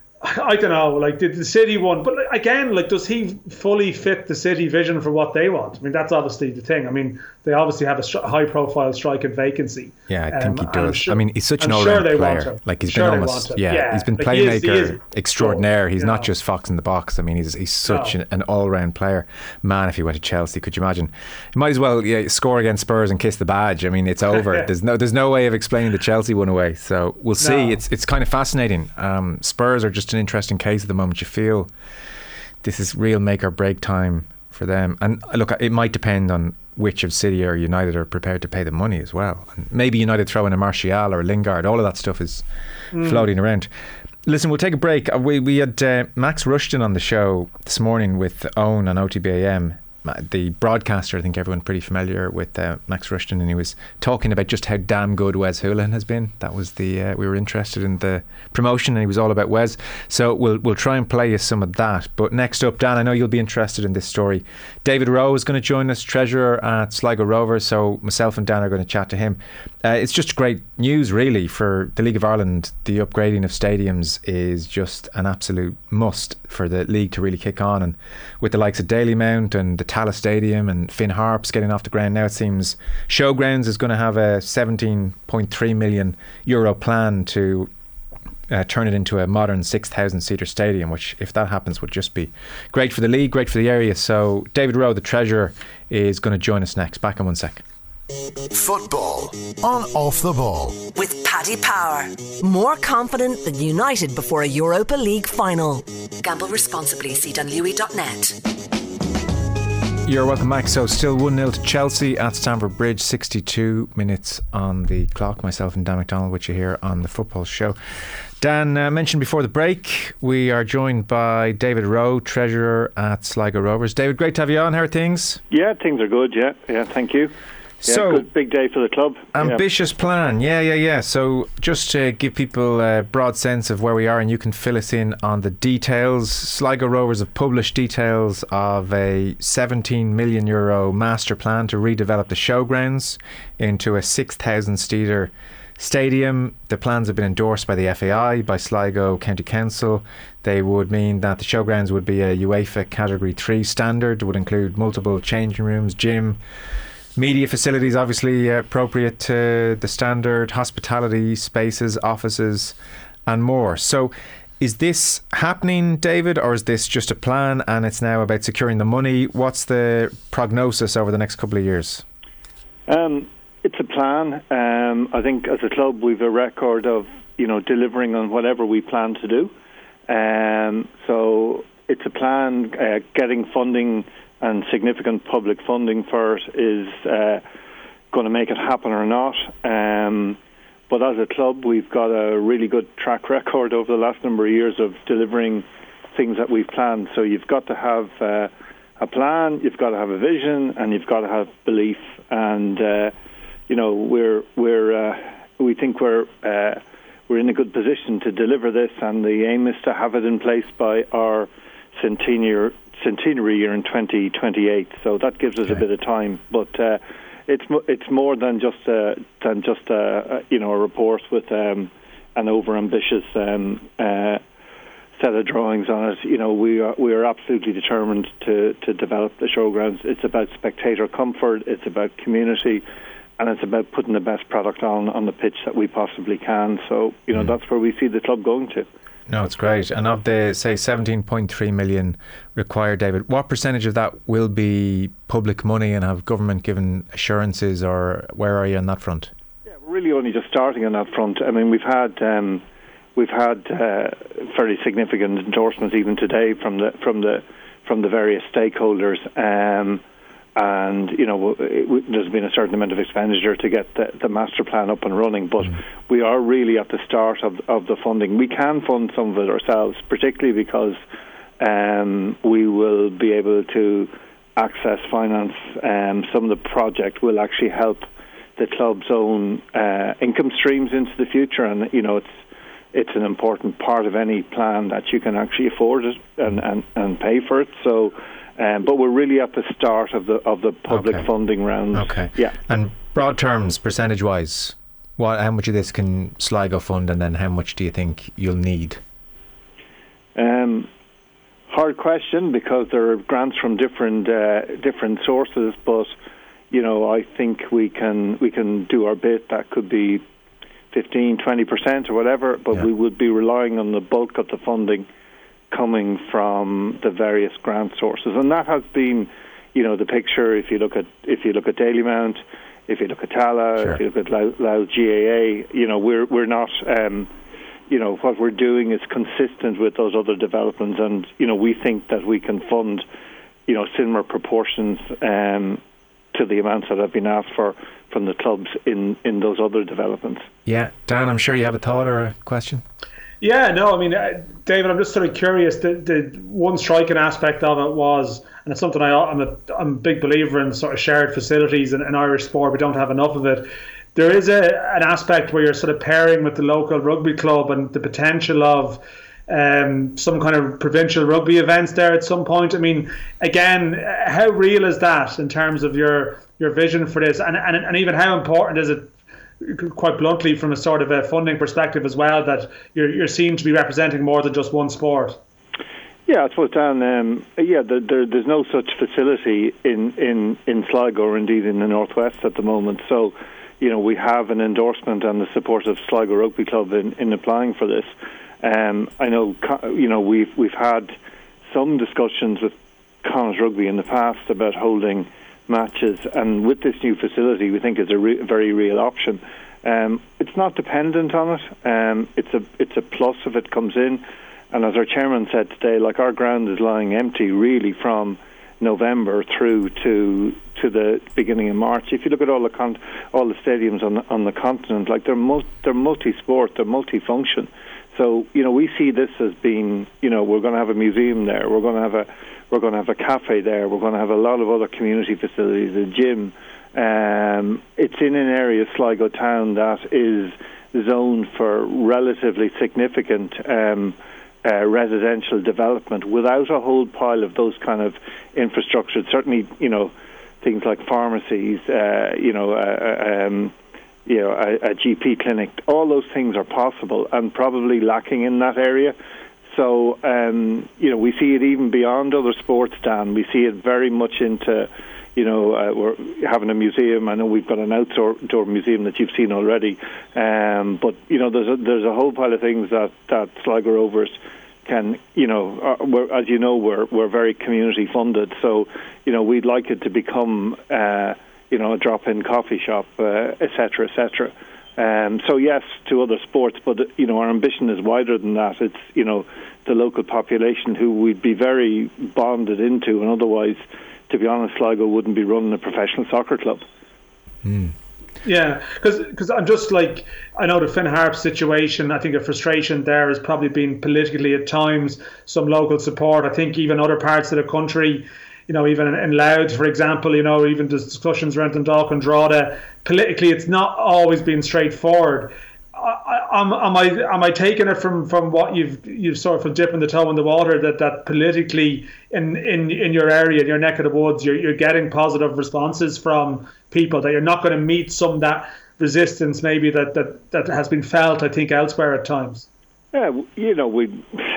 S11: I don't know, like the, the City one, but again, like, does he fully fit the City vision for what they want? I mean, that's obviously the thing. I mean, they obviously have a stri- high-profile striking vacancy.
S10: Yeah, I think
S11: um,
S10: he does.
S11: Sure,
S10: I mean, he's such an
S11: I'm
S10: all-round
S11: sure
S10: player. Like, he's
S11: sure
S10: been almost, yeah, yeah, he's been like playmaker he is, he is extraordinaire. He's not know. just fox in the box. I mean, he's he's such no. an, an all-round player. Man, if he went to Chelsea, could you imagine? He might as well yeah, score against Spurs and kiss the badge. I mean, it's over. there's no there's no way of explaining the Chelsea one away. So we'll see. No. It's it's kind of fascinating. Um, Spurs are just an interesting case at the moment. You feel this is real make or break time for them, and look, it might depend on which of City or United are prepared to pay the money as well. And maybe United throw in a Martial or a Lingard. All of that stuff is mm. floating around. Listen, we'll take a break. We we had uh, Max Rushton on the show this morning with Owen on O T B A M. the broadcaster, I think everyone pretty familiar with uh, Max Rushton, and he was talking about just how damn good Wes Hoolahan has been. That was the uh, we were interested in the promotion, and he was all about Wes. So we'll we'll try and play you some of that. But next up, Dan, I know you'll be interested in this story. David Rowe is going to join us, treasurer at Sligo Rovers. So myself and Dan are going to chat to him. Uh, it's just great news, really, for the League of Ireland. The upgrading of stadiums is just an absolute must for the league to really kick on, and with the likes of Dalymount and the Tallaght Stadium and Finn Harps getting off the ground now, it seems Showgrounds is going to have a seventeen point three million euro plan to uh, turn it into a modern six thousand seater stadium, which, if that happens, would just be great for the league, great for the area. So David Rowe, the treasurer, is going to join us next. Back in one sec.
S5: Football on Off the Ball
S6: with Paddy Power. More confident than United before a Europa League final. Gamble responsibly. See Dunlewy dot net.
S10: You're welcome back. So still one nil to Chelsea at Stamford Bridge, sixty-two minutes on the clock. Myself and Dan McDonald with you here on the Football Show. Dan uh, mentioned before the break, we are joined by David Rowe, treasurer at Sligo Rovers. David, great to have you on. How are things?
S2: Yeah, things are good. Yeah, yeah, thank you. Yeah,
S10: so
S2: good, big day for the club.
S10: Ambitious
S2: yeah.
S10: plan. Yeah, yeah, yeah. So just to give people a broad sense of where we are, and you can fill us in on the details. Sligo Rovers have published details of a seventeen million euro master plan to redevelop the Showgrounds into a six thousand seater stadium. The plans have been endorsed by the F A I, by Sligo County Council. They would mean that the Showgrounds would be a UEFA Category three standard. It would include multiple changing rooms, gym, media facilities, obviously uh, appropriate to the standard, hospitality spaces, offices and more. So is this happening, David, or is this just a plan and it's now about securing the money? What's the prognosis over the next couple of years?
S2: Um, it's a plan. Um, I think as a club we've a record of, you know, delivering on whatever we plan to do. Um, so it's a plan. Uh, getting funding and significant public funding for it is uh, going to make it happen or not. Um, but as a club, we've got a really good track record over the last number of years of delivering things that we've planned. So you've got to have uh, a plan, you've got to have a vision, and you've got to have belief. And uh, you know, we're we're uh, we think we're uh, we're in a good position to deliver this, and the aim is to have it in place by our centenary. centenary year in twenty twenty-eight, so that gives us okay. a bit of time. But uh, it's it's more than just a, than just a, a you know a report with um, an over ambitious um, uh, set of drawings on it. You know, we are we are absolutely determined to to develop the Showgrounds. It's about spectator comfort, it's about community, and it's about putting the best product on on the pitch that we possibly can. So you know mm. that's where we see the club going to.
S10: No, it's great. And of the, say, seventeen point three million required, David, what percentage of that will be public money, and have government given assurances, or where are you on that front?
S2: Yeah, we're really only just starting on that front. I mean, we've had um, we've had uh, very significant endorsements even today from the from the from the various stakeholders. Um, And, you know, it, there's been a certain amount of expenditure to get the, the master plan up and running, but mm. we are really at the start of, of the funding. We can fund some of it ourselves, particularly because um, we will be able to access finance. Um, some of the project will actually help the club's own uh, income streams into the future, and, you know, it's it's an important part of any plan that you can actually afford it and, and, and pay for it. So... Um, but we're really at the start of the of the public okay. funding round.
S10: Okay.
S2: Yeah.
S10: And broad terms, percentage wise, what how much of this can Sligo fund, and then how much do you think you'll need?
S2: Um, hard question, because there are grants from different uh, different sources. But you know, I think we can we can do our bit. That could be fifteen, twenty percent or whatever. But yeah. we would be relying on the bulk of the funding coming from the various grant sources, and that has been, you know, the picture. If you look at if you look at Dalymount, if you look at Tallaght, sure. if you look at Louth G A A, you know, we're we're not, um, you know, what we're doing is consistent with those other developments, and you know, we think that we can fund, you know, similar proportions um, to the amounts that have been asked for from the clubs in in those other developments.
S10: Yeah, Dan, I'm sure you have a thought or a question.
S11: Yeah, no, I mean, uh, David, I'm just sort of curious. The, the one striking aspect of it was, and it's something I, I'm, a, I'm a big believer in, sort of shared facilities in, in Irish sport. We don't have enough of it. There is a an aspect where you're sort of pairing with the local rugby club and the potential of um, some kind of provincial rugby events there at some point. I mean, again, how real is that in terms of your your vision for this, and and, and even how important is it, quite bluntly, from a sort of a funding perspective as well, that you're you're seen to be representing more than just one sport?
S2: Yeah, I suppose, Dan, um, yeah, there, there, there's no such facility in, in, in Sligo or indeed in the Northwest at the moment. So, you know, we have an endorsement and the support of Sligo Rugby Club in, in applying for this. Um, I know, you know, we've we've had some discussions with Connacht Rugby in the past about holding matches, and with this new facility, we think it's a re- very real option. Um, it's not dependent on it. Um, it's a it's a plus if it comes in. And as our chairman said today, like, our ground is lying empty really from November through to to the beginning of March. If you look at all the con- all the stadiums on the, on the continent, like, they're mul- they're multi-sport, they're multi-function. So, you know, we see this as being, you know, we're going to have a museum there, we're going to have a we're going to have a cafe there, we're going to have a lot of other community facilities, a gym. Um, it's in an area, Sligo town, that is zoned for relatively significant Um, Uh, residential development without a whole pile of those kind of infrastructure. Certainly, you know, things like pharmacies, uh, you know, uh, um, you know, a, a G P clinic. All those things are possible and probably lacking in that area. So, um, you know, we see it even beyond other sports, Dan. We see it very much into, you know, uh, we're having a museum. I know we've got an outdoor museum that you've seen already. Um, but, you know, there's a, there's a whole pile of things that, that Sligo Rovers can, you know, uh, we're, as you know, we're we're very community funded. So, you know, we'd like it to become, uh, you know, a drop-in coffee shop, uh, et cetera, et cetera. Um, so, yes, to other sports, but, you know, our ambition is wider than that. It's, you know, the local population who we'd be very bonded into, and otherwise, to be honest, Sligo wouldn't be running a professional soccer club.
S10: Mm.
S11: Yeah, because I'm just like, I know the Finn Harp situation, I think a frustration there has probably been politically at times, some local support. I think even other parts of the country, you know, even in, in Louth, for example, you know, even the discussions around Dundalk and Drogheda, politically it's not always been straightforward. Am, am I am I taking it from, from what you've you've sort of dipping the toe in the water that, that politically in, in, in your area, in your neck of the woods, you're you're getting positive responses from people, that you're not going to meet some of that resistance maybe that, that, that has been felt, I think, elsewhere at times?
S2: Yeah, you know, we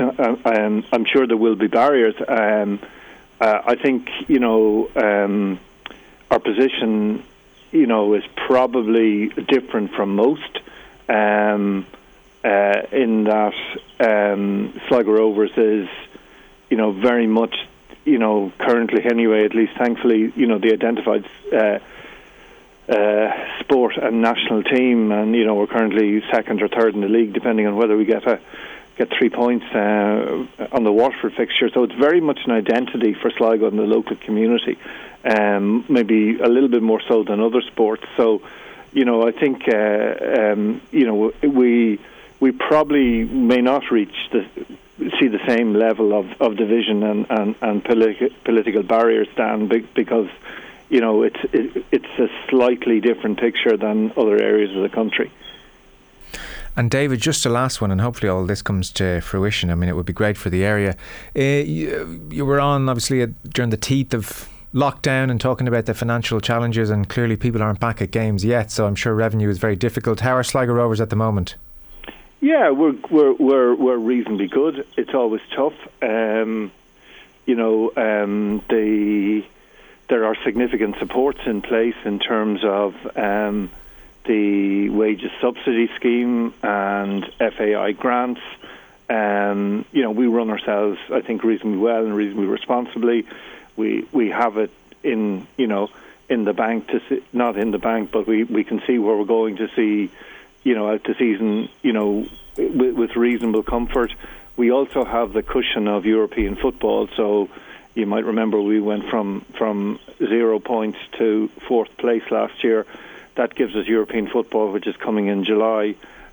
S2: um, I'm sure there will be barriers. Um, uh, I think, you know, um, our position, you know, is probably different from most. Um, uh, in that um, Sligo Rovers is, you know, very much, you know, currently anyway, at least thankfully, you know, the identified uh, uh, sport and national team, and, you know, we're currently second or third in the league, depending on whether we get a get three points uh, on the Waterford fixture. So it's very much an identity for Sligo and the local community, um, maybe a little bit more so than other sports. So, you know, I think, uh, um, you know, we we probably may not reach the see the same level of, of division and, and, and politi- political barriers, Dan, because, you know, it's it, it's a slightly different picture than other areas of the country.
S10: And David, just the last one, and hopefully all this comes to fruition. I mean, it would be great for the area. Uh, you, you were on, obviously, uh, during the teeth of lockdown and talking about the financial challenges, and clearly people aren't back at games yet, so I'm sure revenue is very difficult. How are Sligo Rovers at the moment?
S2: Yeah, we're we're we're, we're reasonably good. It's always tough. Um, you know, um, the there are significant supports in place in terms of um, the wages subsidy scheme and F A I grants. Um, you know, we run ourselves, I think, reasonably well and reasonably responsibly. We we have it in, you know, in the bank, to see, not in the bank, but we, we can see where we're going to see, you know, out the season, you know, with, with reasonable comfort. We also have the cushion of European football, so you might remember we went from, from zero points to fourth place last year. That gives us European football, which is coming in July.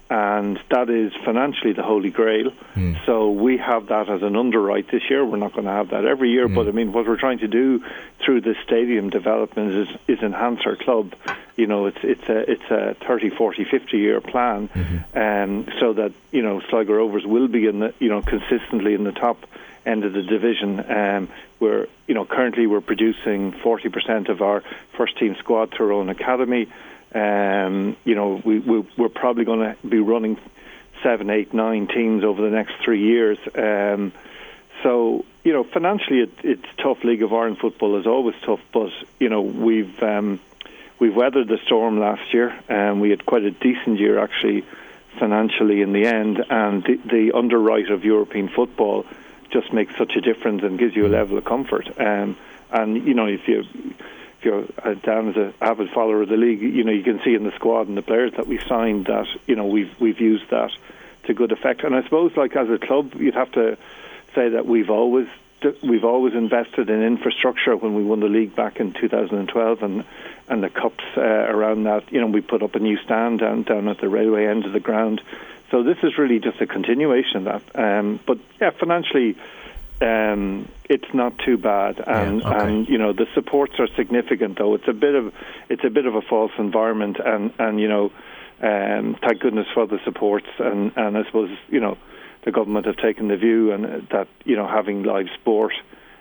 S2: and that is financially the holy grail. Mm. So we have that as an underwrite this year. We're not going to have that every year, mm. but I mean, what we're trying to do through this stadium development is, is enhance our club. You know, it's it's a it's a thirty, forty, fifty year plan, mm-hmm. um, so that, you know, Sligo Rovers will be in the, you know, consistently in the top end of the division. Um, we're, you know, currently we're producing forty percent of our first team squad through our own academy. Um, you know, we, we we're probably going to be running seven, eight, nine teams over the next three years. Um, so, you know, financially it, it's tough. League of Ireland football is always tough, but you know, we've um, we've weathered the storm last year, and we had quite a decent year actually financially in the end. And the, the underwrite of European football just makes such a difference and gives you a level of comfort. Um, and you know, if you if you're uh, down as an avid follower of the league, you know, you can see in the squad and the players that we've signed that, you know, we've we've used that to good effect. And I suppose, like, as a club, you'd have to say that we've always we've always invested in infrastructure. When we won the league back in two thousand twelve and and the cups uh, around that, you know, we put up a new stand down down at the railway end of the ground. So this is really just a continuation of that. Um, but yeah, financially, um, it's not too bad, and
S10: yeah, okay.
S2: and you know, the supports are significant. Though it's a bit of it's a bit of a false environment, and and you know, um, thank goodness for the supports, and and I suppose, you know, the government have taken the view and that, you know, having live sport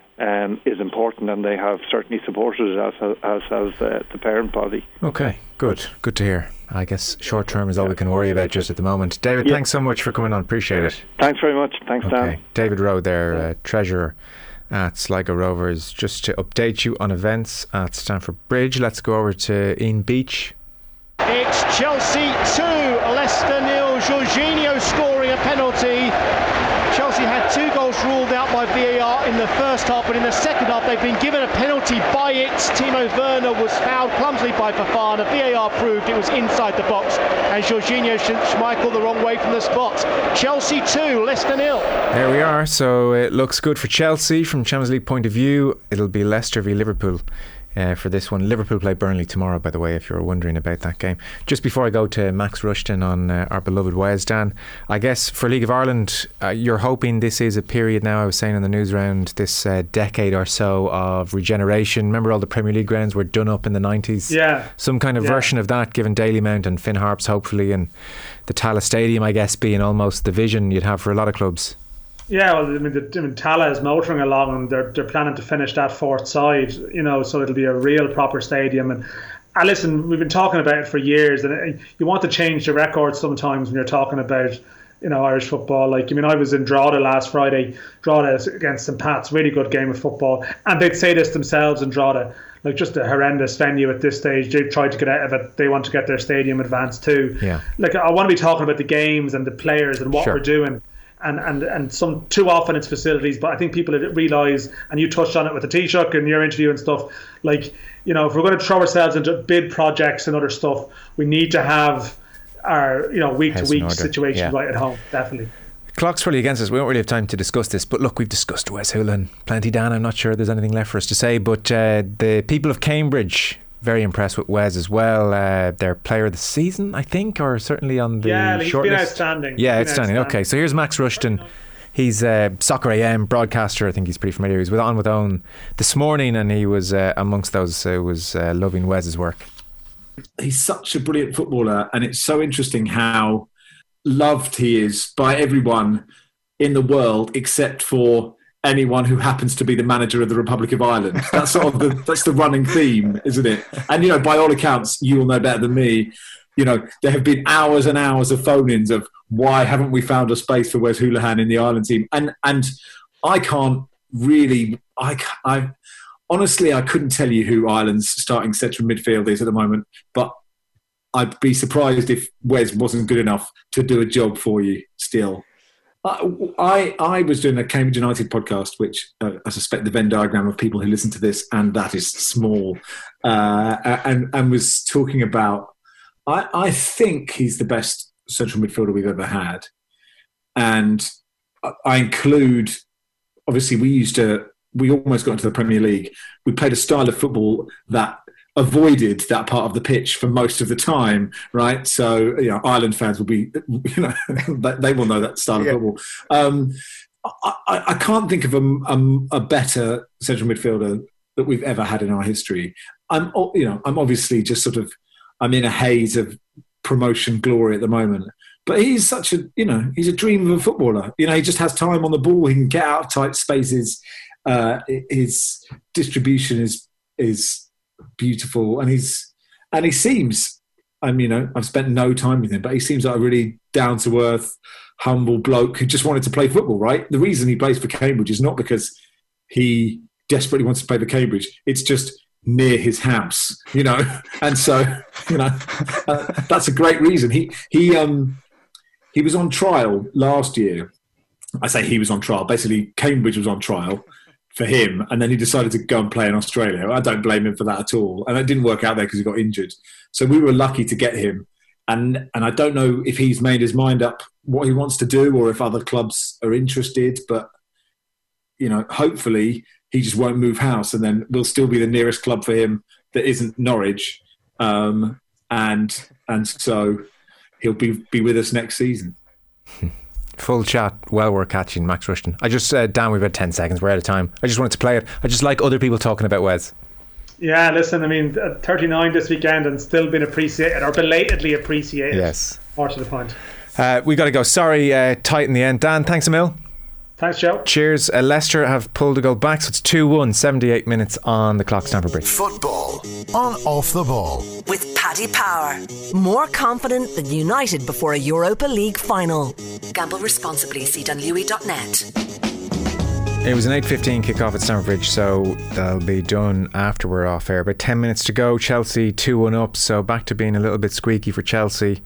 S2: um, is important, and they have certainly supported it, as as has uh, the parent body.
S10: Okay, good, good to hear. I guess short term is all we can worry about just at the moment. David,
S2: yeah.
S10: thanks so much for coming on. Appreciate it.
S2: Thanks very much. Thanks,
S10: okay.
S2: Dan.
S10: David Rowe there, uh, treasurer at Sligo Rovers. Just to update you on events at Stamford Bridge, let's go over to Ian Beach.
S12: It's Chelsea two, Leicester nil. Jorginho scoring a penalty. Chelsea had two goals ruled out by V A R in the first half, but in the second half they've been given a penalty by it. Timo Werner was fouled clumsily by Fofana. V A R proved it was inside the box, and Jorginho Schmeichel the wrong way from the spot. Chelsea two, Leicester nil.
S10: There we are. So it looks good for Chelsea from Champions League point of view. It'll be Leicester v Liverpool Uh, for this one. Liverpool play Burnley tomorrow, by the way, if you're wondering about that game. Just before I go to Max Rushton on uh, our beloved Wes, Dan, I guess for League of Ireland, uh, you're hoping this is a period now, I was saying in the news round, this uh, decade or so of regeneration. Remember all the Premier League grounds were done up in the nineties?
S11: Yeah.
S10: Some kind of
S11: yeah.
S10: version of that, given Dalymount and Finn Harps, hopefully, and the Tallaght Stadium, I guess, being almost the vision you'd have for a lot of clubs.
S11: Yeah, well, I mean, the, I mean, Tallaght is motoring along, and they're they're planning to finish that fourth side, you know, so it'll be a real proper stadium. And, and listen, we've been talking about it for years, and it, you want to change the record sometimes when you're talking about, you know, Irish football. Like, I mean, I was in Drogheda last Friday, Drogheda against Saint Pat's, really good game of football, and they'd say this themselves in Drogheda, like, just a horrendous venue at this stage. They've tried to get out of it. They want to get their stadium advanced too.
S10: Yeah.
S11: Like, I want to be talking about the games and the players and what
S10: sure.
S11: we're doing. And, and and some too often it's facilities, but I think people realise, and you touched on it with the Taoiseach in your interview and stuff, like, you know, if we're going to throw ourselves into bid projects and other stuff, we need to have our, you know, week to week situation yeah. right at home, definitely.
S10: Clock's really against us. We don't really have time to discuss this, but look, we've discussed Wes Hoolahan plenty, Dan. I'm not sure there's anything left for us to say, but uh, the people of Cambridge, very impressed with Wes as well. Uh, their player of the season, I think, or certainly on the
S11: yeah,
S10: short
S11: been
S10: list.
S11: Outstanding.
S10: Yeah,
S11: been
S10: outstanding.
S11: outstanding.
S10: Okay, so here's Max Rushton. He's a Soccer A M broadcaster. I think he's pretty familiar. He was with On With Owen this morning, and he was uh, amongst those who was uh, loving Wes's work.
S15: He's such a brilliant footballer, and it's so interesting how loved he is by everyone in the world except for anyone who happens to be the manager of the Republic of Ireland. That's sort of the that's the running theme, isn't it? And, you know, by all accounts, you will know better than me, you know, there have been hours and hours of phone-ins of why haven't we found a space for Wes Hoolahan in the Ireland team? And and I can't really, I, I honestly, I couldn't tell you who Ireland's starting central midfield is at the moment, but I'd be surprised if Wes wasn't good enough to do a job for you still. I I was doing a Cambridge United podcast, which uh, I suspect the Venn diagram of people who listen to this, and that is small, uh, and and was talking about. I I think he's the best central midfielder we've ever had, and I include. Obviously, we used to. We almost got into the Premier League. We played a style of football that avoided that part of the pitch for most of the time, right? So, you know, Ireland fans will be, you know, they will know that style of yeah. football. Um, I, I can't think of a, a, a better central midfielder that we've ever had in our history. I'm, you know, I'm obviously just sort of, I'm in a haze of promotion glory at the moment. But he's such a, you know, he's a dream of a footballer. You know, he just has time on the ball. He can get out of tight spaces. Uh, his distribution is is beautiful, and he's and he seems. I mean, you know, I've spent no time with him, but he seems like a really down to earth, humble bloke who just wanted to play football. Right? The reason he plays for Cambridge is not because he desperately wants to play for Cambridge. It's just near his house, you know, and so you know uh, that's a great reason. He he um. He was on trial last year. I say he was on trial. Basically, Cambridge was on trial for him, and then he decided to go and play in Australia. I don't blame him for that at all. And it didn't work out there because he got injured. So we were lucky to get him. And and I don't know if he's made his mind up what he wants to do or if other clubs are interested. But, you know, hopefully he just won't move house, and then we'll still be the nearest club for him that isn't Norwich. Um, and and so... he'll be be with us next season.
S10: Full chat, well worth catching, Max Rushton. I just said, uh, Dan, we've had ten seconds, we're out of time. I just wanted to play it. I just like other people talking about Wes.
S11: Yeah, listen, I mean, thirty-nine this weekend and still been appreciated, or belatedly appreciated.
S10: Yes.
S11: More to the point.
S10: Uh, we got to go. Sorry, uh, tight in the end. Dan, thanks a mil.
S11: Thanks, Joe.
S10: Cheers. Uh, Leicester have pulled a goal back, so it's two one, seventy-eight minutes on the clock, Stamford Bridge.
S5: Football on Off the Ball.
S6: With Paddy Power. More confident than United before a Europa League final. Gamble responsibly. See dunlewy dot net.
S10: It was an eight fifteen kick-off at Stamford Bridge, so they'll be done after we're off air. About ten minutes to go. Chelsea two one up, so back to being a little bit squeaky for Chelsea.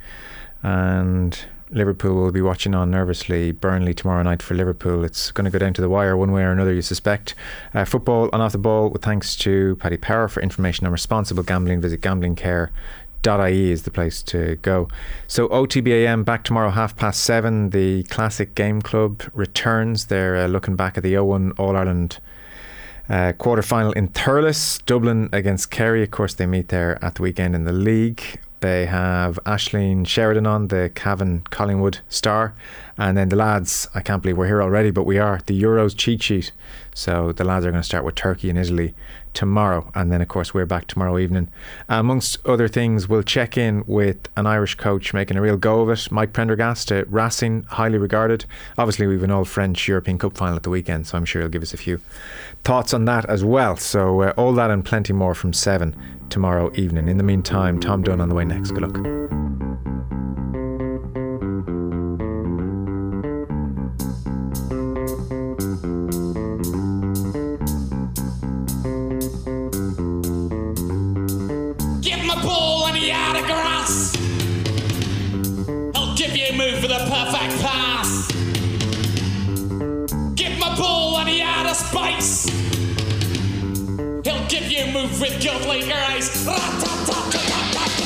S10: And Liverpool will be watching on nervously. Burnley tomorrow night for Liverpool. It's going to go down to the wire one way or another, you suspect. Uh, football on Off the Ball, with thanks to Paddy Power. For information on responsible gambling, visit gambling care dot I E is the place to go. So O T B A M back tomorrow half past seven. The Classic Game Club returns. They're uh, looking back at the oh one All-Ireland uh, quarter-final in Thurles. Dublin against Kerry. Of course, they meet there at the weekend in the league. They have Aisling Sheridan on, the Cavan Collingwood star. And then the lads, I can't believe we're here already, but we are, the Euros cheat sheet. So the lads are going to start with Turkey and Italy tomorrow. And then, of course, we're back tomorrow evening. Uh, amongst other things, we'll check in with an Irish coach making a real go of it. Mike Prendergast at Racing, highly regarded. Obviously, we've an all-French European Cup final at the weekend, so I'm sure he'll give us a few thoughts on that as well. So uh, all that and plenty more from seven tomorrow evening. In the meantime, Tom Dunn on the way next. Good luck.
S16: Give my ball and he out of grass. I'll give you a move for the perfect pass. Give my ball and he out of space. He'll give you a move with godly grace. Rat-tat-tat-tat-tat-tat.